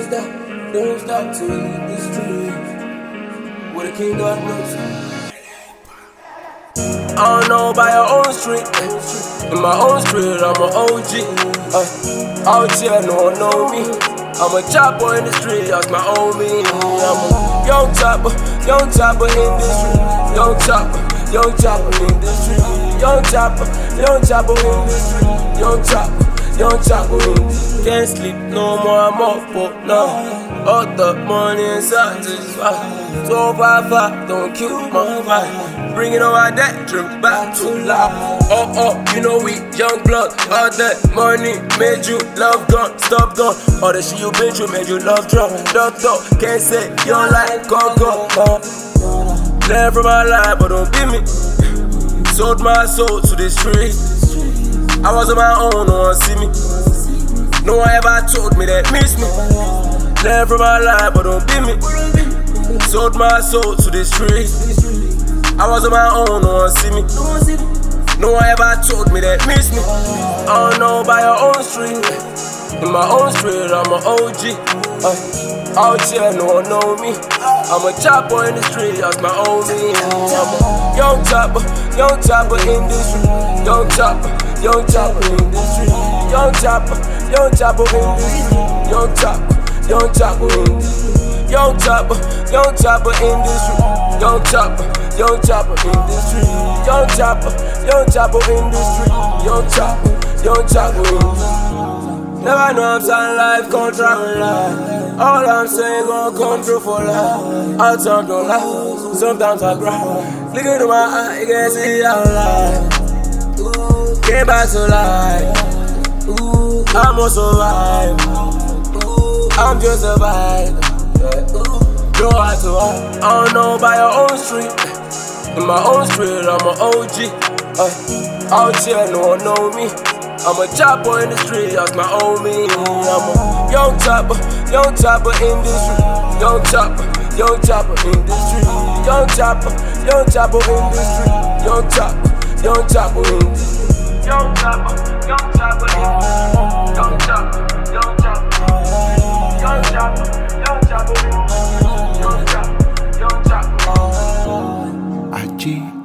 don't stop till we hit the street. With a king God knows. I don't know by your own street. In my own street, I'm an OG. Out here, no one know me. I'm a chopper in the street, that's my own me. I'm a young chopper in the street. Young chopper in the street. Young chopper in the street. Young chopper in the street. Can't sleep no more, I'm up for now. All the money inside just vibe. 1255, don't kill my vibe. Bring it over that, drink back to life. You know we young blood. All that money made you love gone, stop gone. All the shit you been through made you love drunk. Doctor, can't say your life, go. Learn from my life, but don't beat me. Sold my soul to the street. I was on my own, no one see me. No one ever told me that miss me. Learn from my life, but don't beat me. Sold my soul to the street. I was on my own, no one see me. No one ever told me that miss me. I don't know by your own street. In my own street, I'm an OG. Out here, no one know me. I'm a chopper in the street, that's my own me. I'm a young chopper in the street. Young chopper in the street. Young chopper in the street. Young chopper in the street. Young chopper in the street. Young chopper in the street. Young chopper in the street. Young chopper in the street. Never know I'm signing life contract. All I'm saying gon' come true for life. All time don't lie, sometimes I cry. Look into my eye, you can see I'm alive. Came back to life. I'm gonna survive. I'm just surviving. Know how to walk. I don't know by your own street. In my own street, I'm an OG. Out here, no one know me. I'm a chopper in the street, that's my own me. I'm a young chopper in the street. Young chopper in the street. Young chopper in the street. Young chopper in the street. Young chopper in the street. Young chopper in the street. Young chopper. IG.